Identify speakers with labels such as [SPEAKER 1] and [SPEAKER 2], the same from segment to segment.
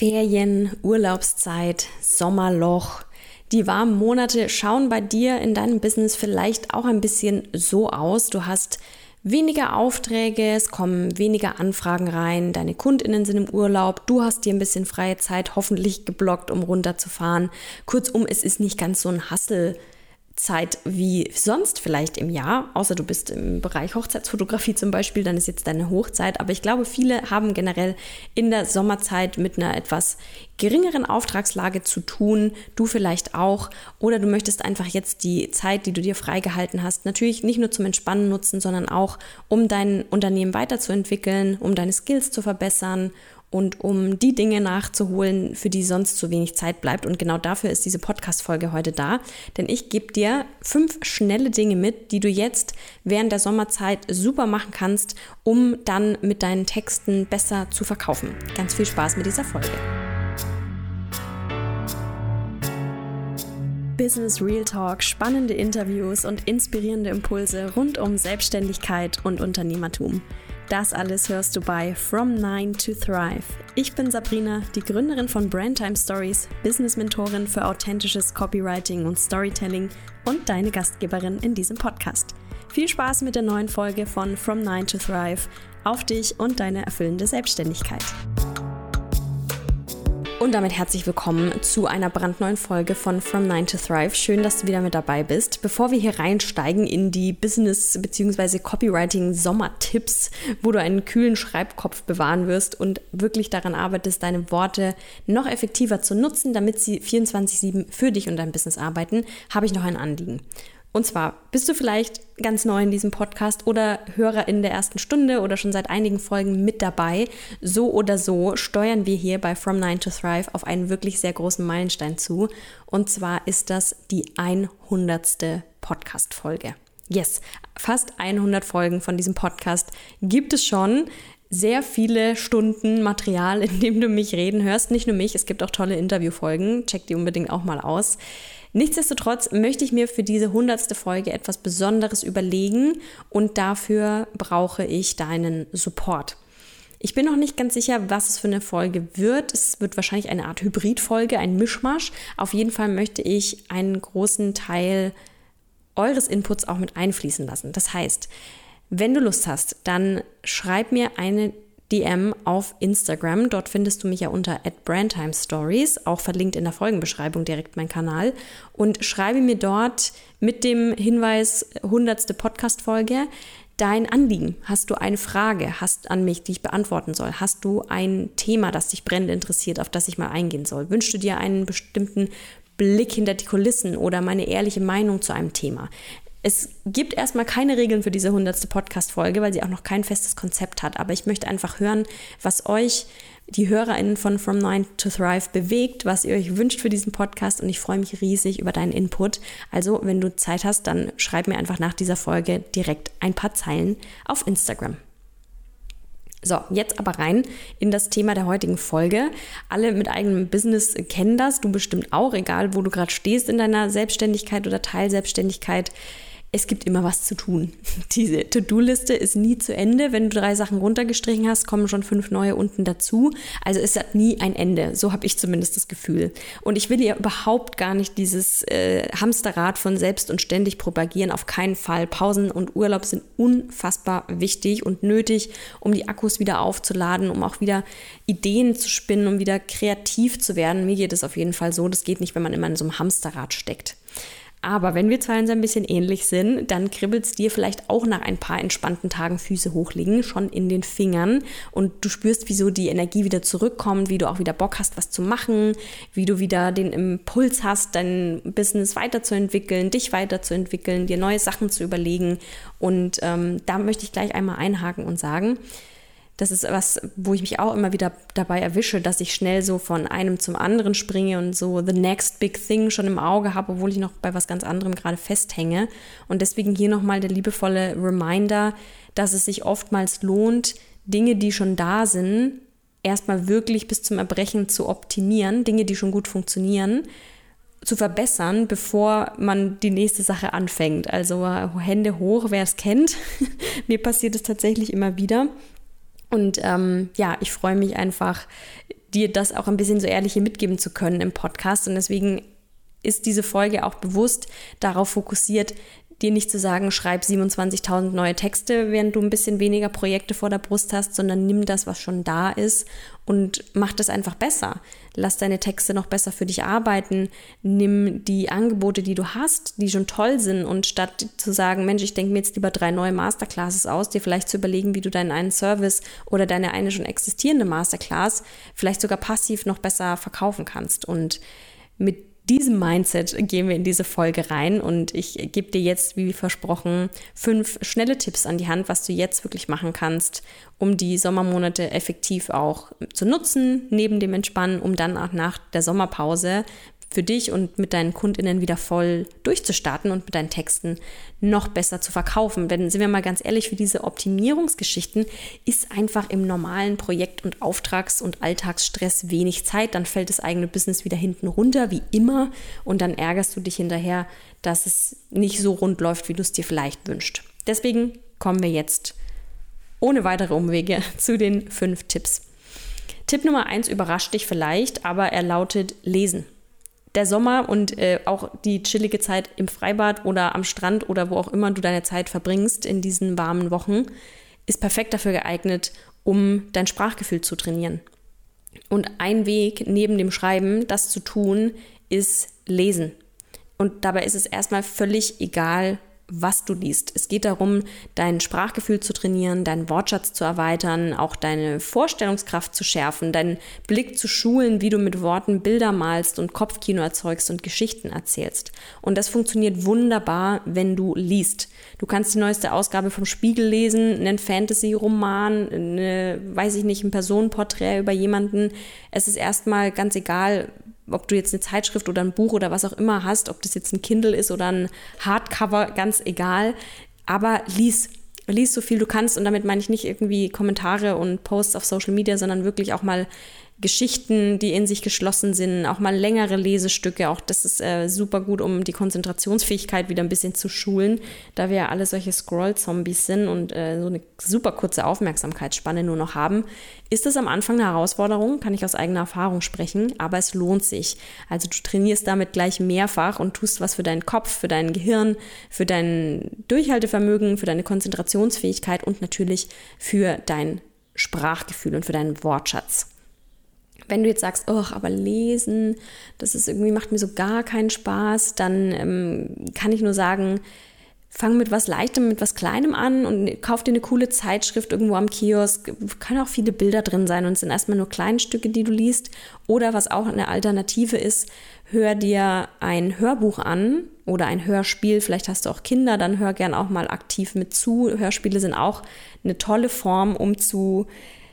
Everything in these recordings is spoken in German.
[SPEAKER 1] Ferien, Urlaubszeit, Sommerloch. Die warmen Monate schauen bei dir in deinem Business vielleicht auch ein bisschen so aus. Du hast weniger Aufträge, es kommen weniger Anfragen rein, deine KundInnen sind im Urlaub, du hast dir ein bisschen freie Zeit hoffentlich geblockt, um runterzufahren. Kurzum, es ist nicht ganz so ein Hustle Zeit wie sonst vielleicht im Jahr, außer du bist im Bereich Hochzeitsfotografie zum Beispiel, dann ist jetzt deine Hochzeit. Aber ich glaube, viele haben generell in der Sommerzeit mit einer etwas geringeren Auftragslage zu tun, du vielleicht auch. Oder du möchtest einfach jetzt die Zeit, die du dir freigehalten hast, natürlich nicht nur zum Entspannen nutzen, sondern auch, um dein Unternehmen weiterzuentwickeln, um deine Skills zu verbessern und um die Dinge nachzuholen, für die sonst zu wenig Zeit bleibt. Und genau dafür ist diese Podcast-Folge heute da. Denn ich gebe dir 5 schnelle Dinge mit, die du jetzt während der Sommerzeit super machen kannst, um dann mit deinen Texten besser zu verkaufen. Ganz viel Spaß mit dieser Folge. Business Real Talk, spannende Interviews und inspirierende Impulse rund um Selbstständigkeit und Unternehmertum. Das alles hörst du bei From 9 to Thrive. Ich bin Sabrina, die Gründerin von Brandtime Stories, Business-Mentorin für authentisches Copywriting und Storytelling und deine Gastgeberin in diesem Podcast. Viel Spaß mit der neuen Folge von From 9 to Thrive auf dich und deine erfüllende Selbstständigkeit. Und damit herzlich willkommen zu einer brandneuen Folge von From 9 to Thrive. Schön, dass du wieder mit dabei bist. Bevor wir hier reinsteigen in die Business- bzw. Copywriting-Sommertipps, wo du einen kühlen Schreibkopf bewahren wirst und wirklich daran arbeitest, deine Worte noch effektiver zu nutzen, damit sie 24/7 für dich und dein Business arbeiten, habe ich noch ein Anliegen. Und zwar bist du vielleicht ganz neu in diesem Podcast oder Hörer in der ersten Stunde oder schon seit einigen Folgen mit dabei. So oder so steuern wir hier bei From 9 to Thrive auf einen wirklich sehr großen Meilenstein zu. Und zwar ist das die 100. Podcast-Folge. Yes, fast 100 Folgen von diesem Podcast gibt es schon. Sehr viele Stunden Material, in dem du mich reden hörst. Nicht nur mich, es gibt auch tolle Interviewfolgen. Check die unbedingt auch mal aus. Nichtsdestotrotz möchte ich mir für diese 100. Folge etwas Besonderes überlegen und dafür brauche ich deinen Support. Ich bin noch nicht ganz sicher, was es für eine Folge wird. Es wird wahrscheinlich eine Art Hybridfolge, ein Mischmasch. Auf jeden Fall möchte ich einen großen Teil eures Inputs auch mit einfließen lassen. Das heißt, wenn du Lust hast, dann schreib mir eine DM auf Instagram. Dort findest du mich ja unter @brandtimestories, auch verlinkt in der Folgenbeschreibung direkt mein Kanal. Und schreibe mir dort mit dem Hinweis 100. Podcast-Folge dein Anliegen. Hast du eine Frage an mich, die ich beantworten soll? Hast du ein Thema, das dich brennend interessiert, auf das ich mal eingehen soll? Wünschst du dir einen bestimmten Blick hinter die Kulissen oder meine ehrliche Meinung zu einem Thema? Es gibt erstmal keine Regeln für diese 100. Podcast-Folge, weil sie auch noch kein festes Konzept hat. Aber ich möchte einfach hören, was euch, die HörerInnen von From 9 to Thrive, bewegt, was ihr euch wünscht für diesen Podcast. Und ich freue mich riesig über deinen Input. Also, wenn du Zeit hast, dann schreib mir einfach nach dieser Folge direkt ein paar Zeilen auf Instagram. So, jetzt aber rein in das Thema der heutigen Folge. Alle mit eigenem Business kennen das, du bestimmt auch, egal wo du gerade stehst in deiner Selbstständigkeit oder Teilselbstständigkeit. Es gibt immer was zu tun. Diese To-Do-Liste ist nie zu Ende. Wenn du 3 Sachen runtergestrichen hast, kommen schon 5 neue unten dazu. Also es hat nie ein Ende. So habe ich zumindest das Gefühl. Und ich will ja überhaupt gar nicht dieses Hamsterrad von selbst und ständig propagieren. Auf keinen Fall. Pausen und Urlaub sind unfassbar wichtig und nötig, um die Akkus wieder aufzuladen, um auch wieder Ideen zu spinnen, um wieder kreativ zu werden. Mir geht es auf jeden Fall so. Das geht nicht, wenn man immer in so einem Hamsterrad steckt. Aber wenn wir zwei uns ein bisschen ähnlich sind, dann kribbelt es dir vielleicht auch nach ein paar entspannten Tagen Füße hochlegen, schon in den Fingern. Und du spürst, wie so die Energie wieder zurückkommt, wie du auch wieder Bock hast, was zu machen, wie du wieder den Impuls hast, dein Business weiterzuentwickeln, dich weiterzuentwickeln, dir neue Sachen zu überlegen. Und da möchte ich gleich einmal einhaken und sagen, das ist was, wo ich mich auch immer wieder dabei erwische, dass ich schnell so von einem zum anderen springe und so the next big thing schon im Auge habe, obwohl ich noch bei was ganz anderem gerade festhänge. Und deswegen hier nochmal der liebevolle Reminder, dass es sich oftmals lohnt, Dinge, die schon da sind, erstmal wirklich bis zum Erbrechen zu optimieren, Dinge, die schon gut funktionieren, zu verbessern, bevor man die nächste Sache anfängt. Also Hände hoch, wer es kennt. Mir passiert es tatsächlich immer wieder. Und ich freue mich einfach, dir das auch ein bisschen so ehrlich hier mitgeben zu können im Podcast. Und deswegen ist diese Folge auch bewusst darauf fokussiert, dir nicht zu sagen, schreib 27.000 neue Texte, während du ein bisschen weniger Projekte vor der Brust hast, sondern nimm das, was schon da ist und mach das einfach besser. Lass deine Texte noch besser für dich arbeiten. Nimm die Angebote, die du hast, die schon toll sind, und statt zu sagen, Mensch, ich denke mir jetzt lieber 3 neue Masterclasses aus, dir vielleicht zu überlegen, wie du deinen einen Service oder deine eine schon existierende Masterclass vielleicht sogar passiv noch besser verkaufen kannst. Und mit diesem Mindset gehen wir in diese Folge rein, und ich gebe dir jetzt, wie versprochen, 5 schnelle Tipps an die Hand, was du jetzt wirklich machen kannst, um die Sommermonate effektiv auch zu nutzen, neben dem Entspannen, um dann auch nach der Sommerpause für dich und mit deinen KundInnen wieder voll durchzustarten und mit deinen Texten noch besser zu verkaufen. Denn sind wir mal ganz ehrlich, für diese Optimierungsgeschichten ist einfach im normalen Projekt- und Auftrags- und Alltagsstress wenig Zeit. Dann fällt das eigene Business wieder hinten runter, wie immer. Und dann ärgerst du dich hinterher, dass es nicht so rund läuft, wie du es dir vielleicht wünschst. Deswegen kommen wir jetzt ohne weitere Umwege zu den 5 Tipps. Tipp Nummer 1 überrascht dich vielleicht, aber er lautet Lesen. Der Sommer und auch die chillige Zeit im Freibad oder am Strand oder wo auch immer du deine Zeit verbringst in diesen warmen Wochen, ist perfekt dafür geeignet, um dein Sprachgefühl zu trainieren. Und ein Weg neben dem Schreiben, das zu tun, ist Lesen. Und dabei ist es erstmal völlig egal, was du liest. Es geht darum, dein Sprachgefühl zu trainieren, deinen Wortschatz zu erweitern, auch deine Vorstellungskraft zu schärfen, deinen Blick zu schulen, wie du mit Worten Bilder malst und Kopfkino erzeugst und Geschichten erzählst. Und das funktioniert wunderbar, wenn du liest. Du kannst die neueste Ausgabe vom Spiegel lesen, einen Fantasy-Roman, ein Personenporträt über jemanden. Es ist erstmal ganz egal, ob du jetzt eine Zeitschrift oder ein Buch oder was auch immer hast, ob das jetzt ein Kindle ist oder ein Hardcover, ganz egal. Aber lies so viel du kannst, und damit meine ich nicht irgendwie Kommentare und Posts auf Social Media, sondern wirklich auch mal Geschichten, die in sich geschlossen sind, auch mal längere Lesestücke. Auch das ist super gut, um die Konzentrationsfähigkeit wieder ein bisschen zu schulen, da wir ja alle solche Scroll-Zombies sind und so eine super kurze Aufmerksamkeitsspanne nur noch haben. Ist es am Anfang eine Herausforderung, kann ich aus eigener Erfahrung sprechen, aber es lohnt sich. Also du trainierst damit gleich mehrfach und tust was für deinen Kopf, für dein Gehirn, für dein Durchhaltevermögen, für deine Konzentrationsfähigkeit und natürlich für dein Sprachgefühl und für deinen Wortschatz. Wenn du jetzt sagst, aber lesen, das ist irgendwie, macht mir so gar keinen Spaß, dann kann ich nur sagen, fang mit was Leichtem, mit was Kleinem an und kauf dir eine coole Zeitschrift irgendwo am Kiosk. Können auch viele Bilder drin sein und es sind erstmal nur Kleinstücke, die du liest. Oder was auch eine Alternative ist, hör dir ein Hörbuch an oder ein Hörspiel. Vielleicht hast du auch Kinder, dann hör gern auch mal aktiv mit zu. Hörspiele sind auch eine tolle Form, um zu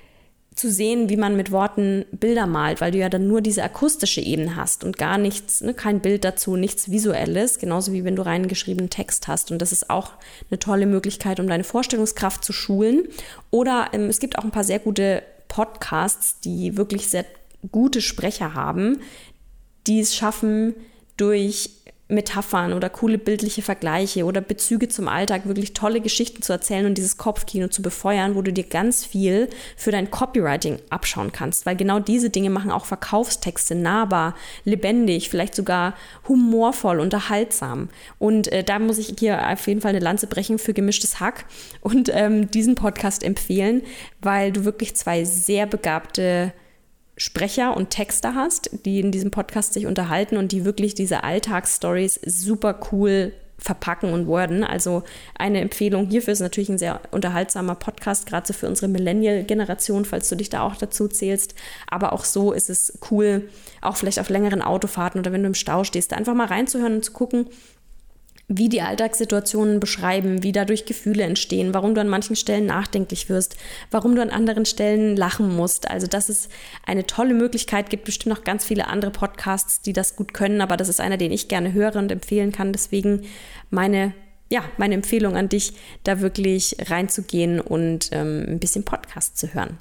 [SPEAKER 1] sehen, wie man mit Worten Bilder malt, weil du ja dann nur diese akustische Ebene hast und gar nichts, kein Bild dazu, nichts Visuelles, genauso wie wenn du reingeschriebenen Text hast. Und das ist auch eine tolle Möglichkeit, um deine Vorstellungskraft zu schulen. Oder es gibt auch ein paar sehr gute Podcasts, die wirklich sehr gute Sprecher haben, die es schaffen, durch Metaphern oder coole bildliche Vergleiche oder Bezüge zum Alltag wirklich tolle Geschichten zu erzählen und dieses Kopfkino zu befeuern, wo du dir ganz viel für dein Copywriting abschauen kannst, weil genau diese Dinge machen auch Verkaufstexte nahbar, lebendig, vielleicht sogar humorvoll, unterhaltsam. Und da muss ich hier auf jeden Fall eine Lanze brechen für Gemischtes Hack und diesen Podcast empfehlen, weil du wirklich 2 sehr begabte Sprecher und Texter hast, die in diesem Podcast sich unterhalten und die wirklich diese Alltagsstories super cool verpacken und worden. Also eine Empfehlung hierfür ist natürlich ein sehr unterhaltsamer Podcast, gerade so für unsere Millennial-Generation, falls du dich da auch dazu zählst. Aber auch so ist es cool, auch vielleicht auf längeren Autofahrten oder wenn du im Stau stehst, da einfach mal reinzuhören und zu gucken, wie die Alltagssituationen beschreiben, wie dadurch Gefühle entstehen, warum du an manchen Stellen nachdenklich wirst, warum du an anderen Stellen lachen musst. Also das ist eine tolle Möglichkeit, gibt bestimmt noch ganz viele andere Podcasts, die das gut können, aber das ist einer, den ich gerne höre und empfehlen kann. Deswegen meine Empfehlung an dich, da wirklich reinzugehen und ein bisschen Podcast zu hören.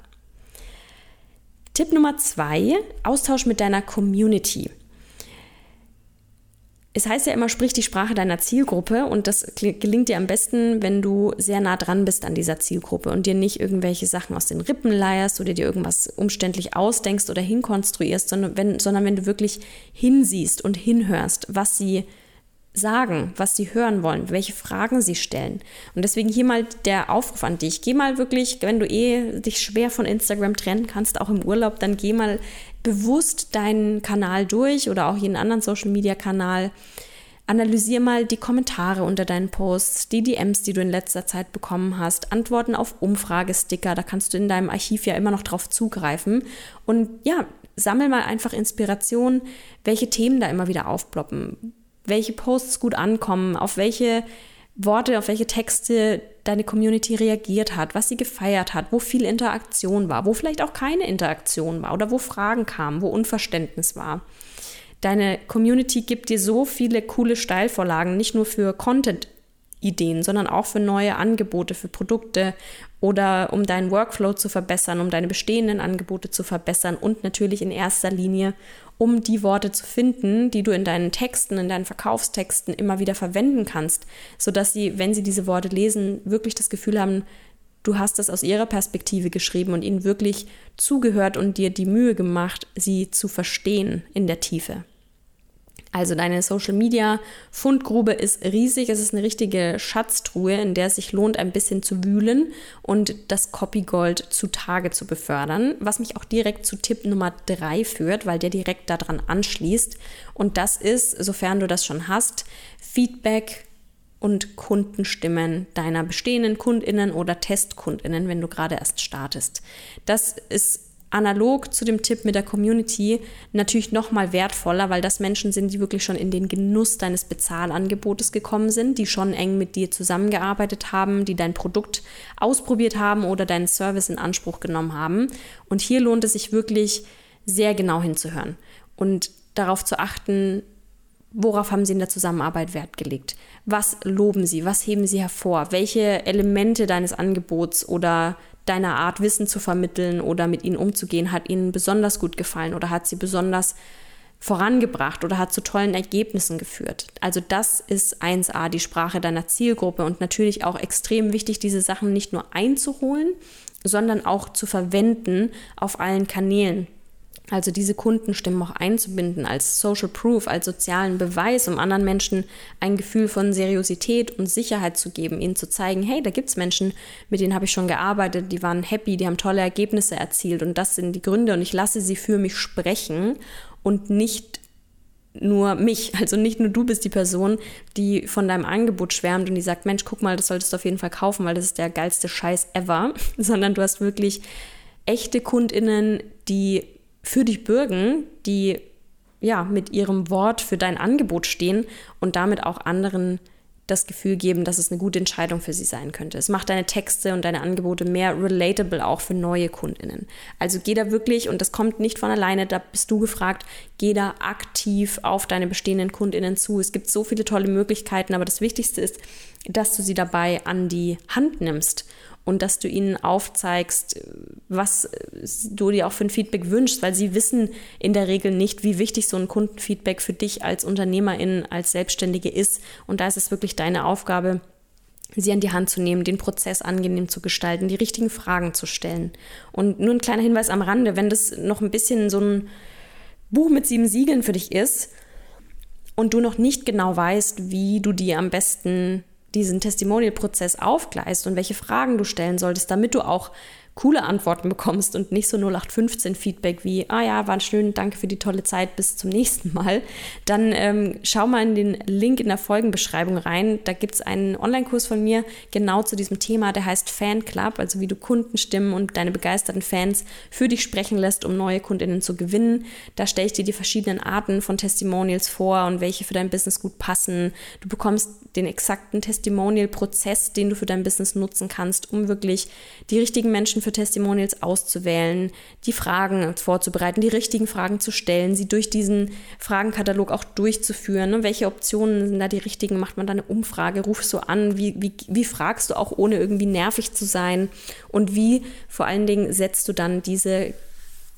[SPEAKER 1] Tipp Nummer 2, Austausch mit deiner Community. Es heißt ja immer, sprich die Sprache deiner Zielgruppe und das gelingt dir am besten, wenn du sehr nah dran bist an dieser Zielgruppe und dir nicht irgendwelche Sachen aus den Rippen leierst oder dir irgendwas umständlich ausdenkst oder hinkonstruierst, sondern wenn du wirklich hinsiehst und hinhörst, was sie sagen, was sie hören wollen, welche Fragen sie stellen. Und deswegen hier mal der Aufruf an dich. Geh mal wirklich, wenn du dich schwer von Instagram trennen kannst, auch im Urlaub, dann geh mal bewusst deinen Kanal durch oder auch jeden anderen Social-Media-Kanal. Analysier mal die Kommentare unter deinen Posts, die DMs, die du in letzter Zeit bekommen hast, Antworten auf Umfragesticker, da kannst du in deinem Archiv ja immer noch drauf zugreifen. Und ja, sammel mal einfach Inspiration, welche Themen da immer wieder aufploppen, welche Posts gut ankommen, auf welche Worte, auf welche Texte deine Community reagiert hat, was sie gefeiert hat, wo viel Interaktion war, wo vielleicht auch keine Interaktion war oder wo Fragen kamen, wo Unverständnis war. Deine Community gibt dir so viele coole Steilvorlagen, nicht nur für Content-Ideen, sondern auch für neue Angebote, für Produkte oder um deinen Workflow zu verbessern, um deine bestehenden Angebote zu verbessern und natürlich in erster Linie, um die Worte zu finden, die du in deinen Texten, in deinen Verkaufstexten immer wieder verwenden kannst, sodass sie, wenn sie diese Worte lesen, wirklich das Gefühl haben, du hast das aus ihrer Perspektive geschrieben und ihnen wirklich zugehört und dir die Mühe gemacht, sie zu verstehen in der Tiefe. Also deine Social-Media-Fundgrube ist riesig. Es ist eine richtige Schatztruhe, in der es sich lohnt, ein bisschen zu wühlen und das Copygold zutage zu befördern, was mich auch direkt zu Tipp Nummer 3 führt, weil der direkt daran anschließt. Und das ist, sofern du das schon hast, Feedback und Kundenstimmen deiner bestehenden KundInnen oder TestkundInnen, wenn du gerade erst startest. Das ist analog zu dem Tipp mit der Community natürlich nochmal wertvoller, weil das Menschen sind, die wirklich schon in den Genuss deines Bezahlangebotes gekommen sind, die schon eng mit dir zusammengearbeitet haben, die dein Produkt ausprobiert haben oder deinen Service in Anspruch genommen haben. Und hier lohnt es sich wirklich sehr genau hinzuhören und darauf zu achten, worauf haben Sie in der Zusammenarbeit Wert gelegt? Was loben Sie? Was heben Sie hervor? Welche Elemente deines Angebots oder deiner Art, Wissen zu vermitteln oder mit ihnen umzugehen, hat ihnen besonders gut gefallen oder hat sie besonders vorangebracht oder hat zu tollen Ergebnissen geführt? Also das ist 1a, die Sprache deiner Zielgruppe und natürlich auch extrem wichtig, diese Sachen nicht nur einzuholen, sondern auch zu verwenden auf allen Kanälen. Also diese Kundenstimmen auch einzubinden als Social Proof, als sozialen Beweis, um anderen Menschen ein Gefühl von Seriosität und Sicherheit zu geben, ihnen zu zeigen, hey, da gibt's Menschen, mit denen habe ich schon gearbeitet, die waren happy, die haben tolle Ergebnisse erzielt und das sind die Gründe und ich lasse sie für mich sprechen und nicht nur mich, also nicht nur du bist die Person, die von deinem Angebot schwärmt und die sagt, Mensch, guck mal, das solltest du auf jeden Fall kaufen, weil das ist der geilste Scheiß ever, sondern du hast wirklich echte KundInnen, die für dich bürgen, die ja mit ihrem Wort für dein Angebot stehen und damit auch anderen das Gefühl geben, dass es eine gute Entscheidung für sie sein könnte. Es macht deine Texte und deine Angebote mehr relatable auch für neue KundInnen. Also geh da wirklich, und das kommt nicht von alleine, da bist du gefragt, geh da aktiv auf deine bestehenden KundInnen zu. Es gibt so viele tolle Möglichkeiten, aber das Wichtigste ist, dass du sie dabei an die Hand nimmst und dass du ihnen aufzeigst, was du dir auch für ein Feedback wünschst, weil sie wissen in der Regel nicht, wie wichtig so ein Kundenfeedback für dich als Unternehmerin, als Selbstständige ist. Und da ist es wirklich deine Aufgabe, sie an die Hand zu nehmen, den Prozess angenehm zu gestalten, die richtigen Fragen zu stellen. Und nur ein kleiner Hinweis am Rande, wenn das noch ein bisschen so ein Buch mit 7 Siegeln für dich ist und du noch nicht genau weißt, wie du dir am besten diesen Testimonial-Prozess aufgleist und welche Fragen du stellen solltest, damit du auch coole Antworten bekommst und nicht so 0815-Feedback wie, ja, war schön, danke für die tolle Zeit, bis zum nächsten Mal, dann schau mal in den Link in der Folgenbeschreibung rein. Da gibt es einen Online-Kurs von mir genau zu diesem Thema, der heißt Fanclub, also wie du Kundenstimmen und deine begeisterten Fans für dich sprechen lässt, um neue KundInnen zu gewinnen. Da stelle ich dir die verschiedenen Arten von Testimonials vor und welche für dein Business gut passen. Du bekommst den exakten Testimonial-Prozess, den du für dein Business nutzen kannst, um wirklich die richtigen Menschen für Testimonials auszuwählen, die Fragen vorzubereiten, die richtigen Fragen zu stellen, sie durch diesen Fragenkatalog auch durchzuführen. Welche Optionen sind da die richtigen? Macht man da eine Umfrage? Rufst du an? Wie fragst du auch, ohne irgendwie nervig zu sein? Und wie vor allen Dingen setzt du dann diese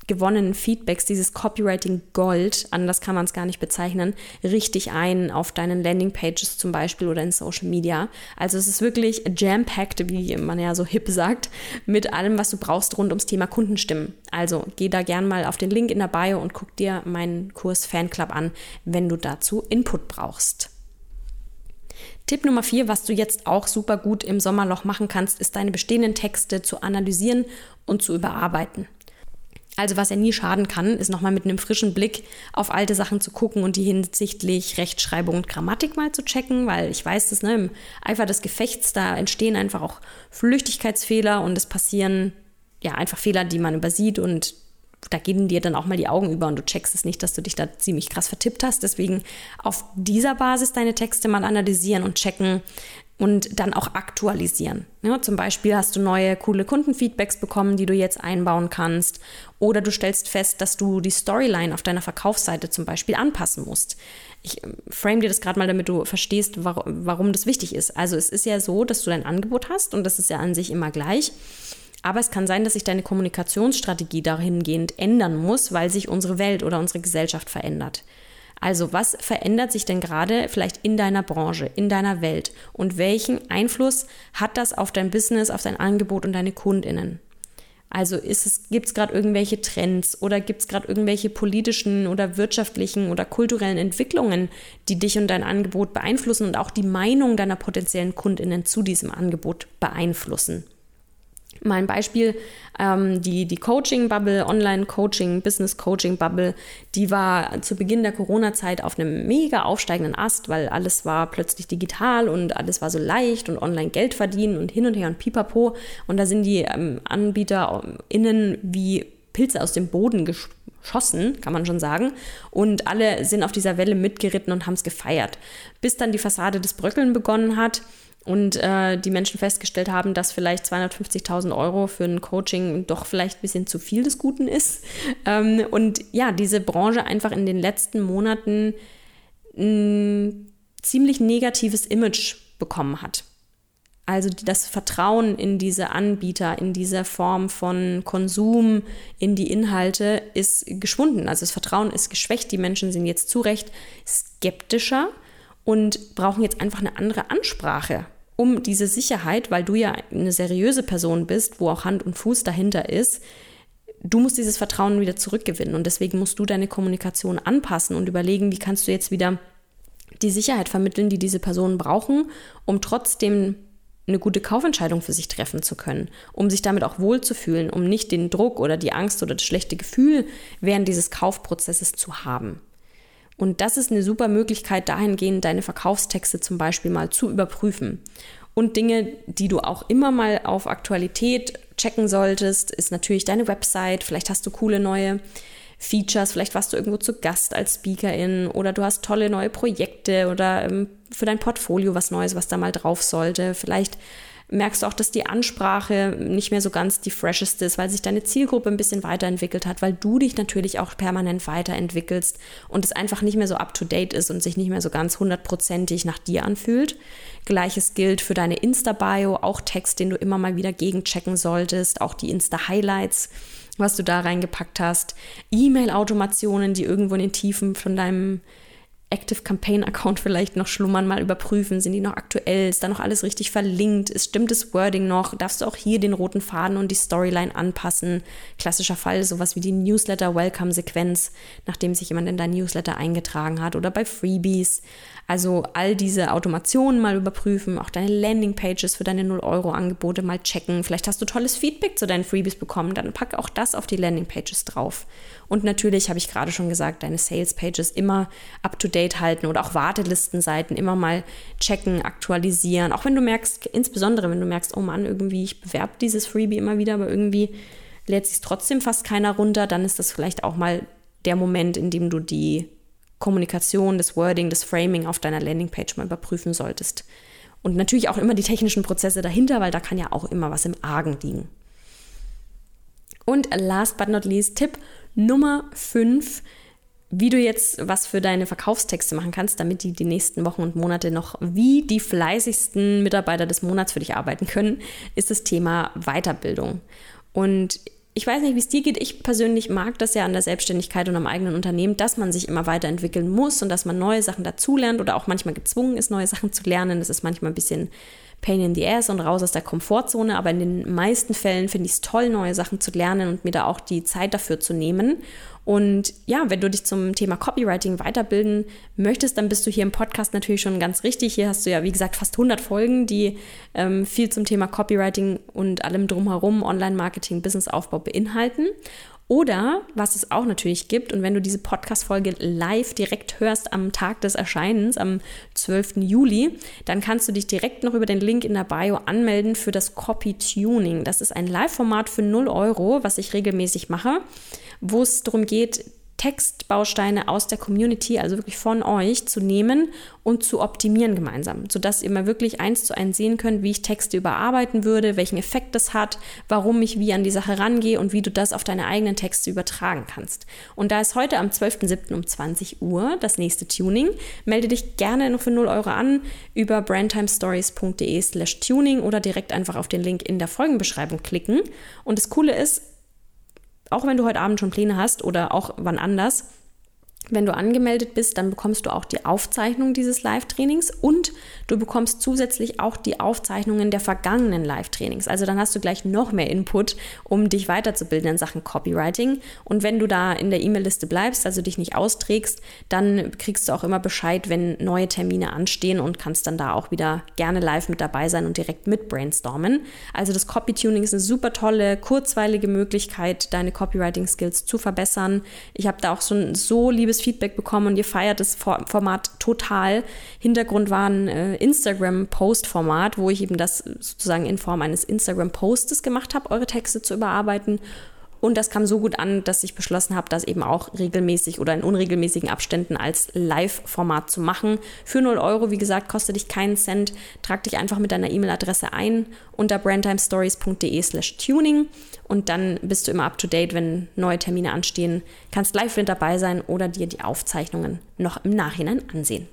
[SPEAKER 1] gewonnenen Feedbacks, dieses Copywriting Gold, anders kann man es gar nicht bezeichnen, richtig ein auf deinen Landingpages zum Beispiel oder in Social Media. Also es ist wirklich jam-packed, wie man ja so hip sagt, mit allem, was du brauchst rund ums Thema Kundenstimmen. Also geh da gern mal auf den Link in der Bio und guck dir meinen Kurs Fanclub an, wenn du dazu Input brauchst. Tipp Nummer 4, was du jetzt auch super gut im Sommerloch machen kannst, ist deine bestehenden Texte zu analysieren und zu überarbeiten. Also was ja nie schaden kann, ist nochmal mit einem frischen Blick auf alte Sachen zu gucken und die hinsichtlich Rechtschreibung und Grammatik mal zu checken, weil ich weiß das, im Eifer des Gefechts, da entstehen einfach auch Flüchtigkeitsfehler und es passieren ja einfach Fehler, die man übersieht und da gehen dir dann auch mal die Augen über und du checkst es nicht, dass du dich da ziemlich krass vertippt hast. Deswegen auf dieser Basis deine Texte mal analysieren und checken und dann auch aktualisieren. Ja, zum Beispiel hast du neue, coole Kundenfeedbacks bekommen, die du jetzt einbauen kannst. Oder du stellst fest, dass du die Storyline auf deiner Verkaufsseite zum Beispiel anpassen musst. Ich frame dir das gerade mal, damit du verstehst, warum das wichtig ist. Also es ist ja so, dass du dein Angebot hast und das ist ja an sich immer gleich. Aber es kann sein, dass sich deine Kommunikationsstrategie dahingehend ändern muss, weil sich unsere Welt oder unsere Gesellschaft verändert. Also was verändert sich denn gerade vielleicht in deiner Branche, in deiner Welt? Und welchen Einfluss hat das auf dein Business, auf dein Angebot und deine KundInnen? Also gibt es gerade irgendwelche Trends oder gibt es gerade irgendwelche politischen oder wirtschaftlichen oder kulturellen Entwicklungen, die dich und dein Angebot beeinflussen und auch die Meinung deiner potenziellen KundInnen zu diesem Angebot beeinflussen? Mal ein Beispiel, die Coaching-Bubble, Online-Coaching, Business-Coaching-Bubble, die war zu Beginn der Corona-Zeit auf einem mega aufsteigenden Ast, weil alles war plötzlich digital und alles war so leicht und online Geld verdienen und hin und her und pipapo. Und da sind die AnbieterInnen wie Pilze aus dem Boden geschossen, kann man schon sagen. Und alle sind auf dieser Welle mitgeritten und haben es gefeiert. Bis dann die Fassade des Bröckeln begonnen hat. Und die Menschen festgestellt haben, dass vielleicht 250.000 € für ein Coaching doch vielleicht ein bisschen zu viel des Guten ist. Und ja, diese Branche einfach in den letzten Monaten ein ziemlich negatives Image bekommen hat. Also das Vertrauen in diese Anbieter, in diese Form von Konsum, in die Inhalte ist geschwunden. Also das Vertrauen ist geschwächt. Die Menschen sind jetzt zu Recht skeptischer und brauchen jetzt einfach eine andere Ansprache, um diese Sicherheit, weil du ja eine seriöse Person bist, wo auch Hand und Fuß dahinter ist, du musst dieses Vertrauen wieder zurückgewinnen und deswegen musst du deine Kommunikation anpassen und überlegen, wie kannst du jetzt wieder die Sicherheit vermitteln, die diese Personen brauchen, um trotzdem eine gute Kaufentscheidung für sich treffen zu können, um sich damit auch wohlzufühlen, um nicht den Druck oder die Angst oder das schlechte Gefühl während dieses Kaufprozesses zu haben. Und das ist eine super Möglichkeit, dahingehend deine Verkaufstexte zum Beispiel mal zu überprüfen. Und Dinge, die du auch immer mal auf Aktualität checken solltest, ist natürlich deine Website. Vielleicht hast du coole neue Features, vielleicht warst du irgendwo zu Gast als Speakerin oder du hast tolle neue Projekte oder für dein Portfolio was Neues, was da mal drauf sollte. Vielleicht merkst du auch, dass die Ansprache nicht mehr so ganz die fresheste ist, weil sich deine Zielgruppe ein bisschen weiterentwickelt hat, weil du dich natürlich auch permanent weiterentwickelst und es einfach nicht mehr so up-to-date ist und sich nicht mehr so ganz 100%ig nach dir anfühlt. Gleiches gilt für deine Insta-Bio, auch Text, den du immer mal wieder gegenchecken solltest, auch die Insta-Highlights, was du da reingepackt hast, E-Mail-Automationen, die irgendwo in den Tiefen von deinem Active Campaign Account vielleicht noch schlummern, mal überprüfen, sind die noch aktuell, ist da noch alles richtig verlinkt, stimmt das Wording noch, darfst du auch hier den roten Faden und die Storyline anpassen. Klassischer Fall, sowas wie die Newsletter-Welcome-Sequenz, nachdem sich jemand in dein Newsletter eingetragen hat oder bei Freebies. Also all diese Automationen mal überprüfen, auch deine Landingpages für deine 0-Euro-Angebote mal checken. Vielleicht hast du tolles Feedback zu deinen Freebies bekommen, dann pack auch das auf die Landingpages drauf. Und natürlich, habe ich gerade schon gesagt, deine Sales-Pages immer up-to-date halten oder auch Wartelistenseiten immer mal checken, aktualisieren. Auch wenn du merkst, insbesondere wenn du merkst, oh Mann, irgendwie, ich bewerbe dieses Freebie immer wieder, aber irgendwie lädt sich trotzdem fast keiner runter, dann ist das vielleicht auch mal der Moment, in dem du die Kommunikation, das Wording, das Framing auf deiner Landingpage mal überprüfen solltest. Und natürlich auch immer die technischen Prozesse dahinter, weil da kann ja auch immer was im Argen liegen. Und last but not least, Tipp Nummer 5, wie du jetzt was für deine Verkaufstexte machen kannst, damit die nächsten Wochen und Monate noch wie die fleißigsten Mitarbeiter des Monats für dich arbeiten können, ist das Thema Weiterbildung. Und ich weiß nicht, wie es dir geht. Ich persönlich mag das ja an der Selbstständigkeit und am eigenen Unternehmen, dass man sich immer weiterentwickeln muss und dass man neue Sachen dazulernt oder auch manchmal gezwungen ist, neue Sachen zu lernen. Das ist manchmal ein bisschen Pain in the ass und raus aus der Komfortzone, aber in den meisten Fällen finde ich es toll, neue Sachen zu lernen und mir da auch die Zeit dafür zu nehmen. Und ja, wenn du dich zum Thema Copywriting weiterbilden möchtest, dann bist du hier im Podcast natürlich schon ganz richtig. Hier hast du ja, wie gesagt, fast 100 Folgen, die viel zum Thema Copywriting und allem drumherum, Online-Marketing, Businessaufbau beinhalten. Oder, was es auch natürlich gibt, und wenn du diese Podcast-Folge live direkt hörst am Tag des Erscheinens, am 12. Juli, dann kannst du dich direkt noch über den Link in der Bio anmelden für das Copy-Tuning. Das ist ein Live-Format für 0 €, was ich regelmäßig mache, wo es darum geht, Textbausteine aus der Community, also wirklich von euch, zu nehmen und zu optimieren gemeinsam, sodass ihr mal wirklich 1:1 sehen könnt, wie ich Texte überarbeiten würde, welchen Effekt das hat, warum ich wie an die Sache rangehe und wie du das auf deine eigenen Texte übertragen kannst. Und da ist heute am 12.07. um 20 Uhr das nächste Tuning. Melde dich gerne noch für 0 € an über brandtimestories.de/tuning oder direkt einfach auf den Link in der Folgenbeschreibung klicken. Und das Coole ist, auch wenn du heute Abend schon Pläne hast oder auch wann anders, wenn du angemeldet bist, dann bekommst du auch die Aufzeichnung dieses Live-Trainings und du bekommst zusätzlich auch die Aufzeichnungen der vergangenen Live-Trainings. Also dann hast du gleich noch mehr Input, um dich weiterzubilden in Sachen Copywriting. Und wenn du da in der E-Mail-Liste bleibst, also dich nicht austrägst, dann kriegst du auch immer Bescheid, wenn neue Termine anstehen und kannst dann da auch wieder gerne live mit dabei sein und direkt mit brainstormen. Also das Copy-Tuning ist eine super tolle, kurzweilige Möglichkeit, deine Copywriting-Skills zu verbessern. Ich habe da auch schon so liebes Feedback bekommen und ihr feiert das Format total. Hintergrund war ein Instagram-Post-Format, wo ich eben das sozusagen in Form eines Instagram-Postes gemacht habe, eure Texte zu überarbeiten. Und das kam so gut an, dass ich beschlossen habe, das eben auch regelmäßig oder in unregelmäßigen Abständen als Live-Format zu machen. Für 0 €, wie gesagt, kostet dich keinen Cent. Trag dich einfach mit deiner E-Mail-Adresse ein unter brandtimestories.de/tuning und dann bist du immer up to date, wenn neue Termine anstehen. Kannst live mit dabei sein oder dir die Aufzeichnungen noch im Nachhinein ansehen.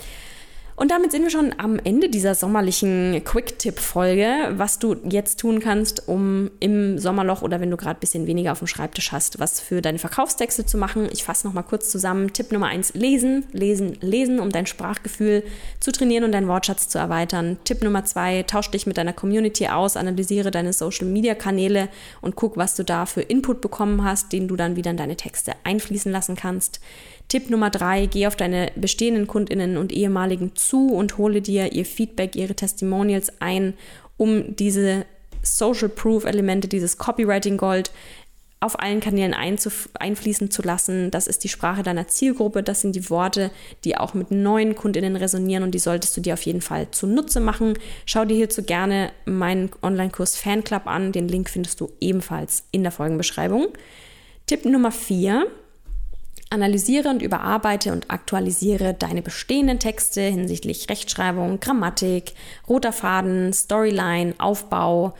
[SPEAKER 1] Und damit sind wir schon am Ende dieser sommerlichen Quick-Tipp-Folge, was du jetzt tun kannst, um im Sommerloch oder wenn du gerade ein bisschen weniger auf dem Schreibtisch hast, was für deine Verkaufstexte zu machen. Ich fasse nochmal kurz zusammen. Tipp Nummer 1, lesen, lesen, lesen, um dein Sprachgefühl zu trainieren und deinen Wortschatz zu erweitern. Tipp Nummer 2, tausch dich mit deiner Community aus, analysiere deine Social-Media-Kanäle und guck, was du da für Input bekommen hast, den du dann wieder in deine Texte einfließen lassen kannst. Tipp Nummer 3, geh auf deine bestehenden KundInnen und Ehemaligen zu und hole dir ihr Feedback, ihre Testimonials ein, um diese Social Proof Elemente, dieses Copywriting Gold auf allen Kanälen einfließen zu lassen. Das ist die Sprache deiner Zielgruppe, das sind die Worte, die auch mit neuen KundInnen resonieren und die solltest du dir auf jeden Fall zunutze machen. Schau dir hierzu gerne meinen Online-Kurs Fanclub an, den Link findest du ebenfalls in der Folgenbeschreibung. Tipp Nummer 4, analysiere und überarbeite und aktualisiere deine bestehenden Texte hinsichtlich Rechtschreibung, Grammatik, roter Faden, Storyline, Aufbau,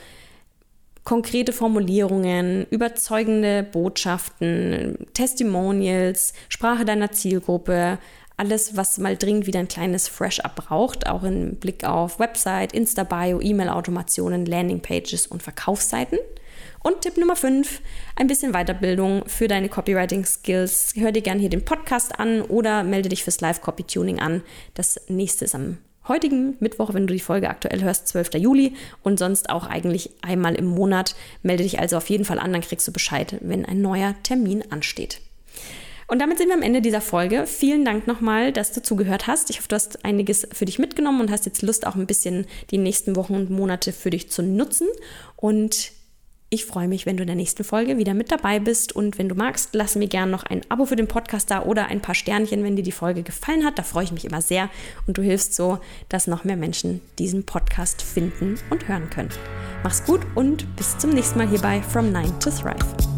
[SPEAKER 1] konkrete Formulierungen, überzeugende Botschaften, Testimonials, Sprache deiner Zielgruppe, alles, was mal dringend wieder ein kleines Fresh-Up braucht, auch im Blick auf Website, Insta-Bio, E-Mail-Automationen, Landingpages und Verkaufsseiten. Und Tipp Nummer 5, ein bisschen Weiterbildung für deine Copywriting-Skills. Hör dir gerne hier den Podcast an oder melde dich fürs Live-Copy-Tuning an. Das nächste ist am heutigen Mittwoch, wenn du die Folge aktuell hörst, 12. Juli und sonst auch eigentlich einmal im Monat. Melde dich also auf jeden Fall an, dann kriegst du Bescheid, wenn ein neuer Termin ansteht. Und damit sind wir am Ende dieser Folge. Vielen Dank nochmal, dass du zugehört hast. Ich hoffe, du hast einiges für dich mitgenommen und hast jetzt Lust, auch ein bisschen die nächsten Wochen und Monate für dich zu nutzen. Und ich freue mich, wenn du in der nächsten Folge wieder mit dabei bist und wenn du magst, lass mir gerne noch ein Abo für den Podcast da oder ein paar Sternchen, wenn dir die Folge gefallen hat. Da freue ich mich immer sehr und du hilfst so, dass noch mehr Menschen diesen Podcast finden und hören können. Mach's gut und bis zum nächsten Mal hier bei From 9 to Thrive.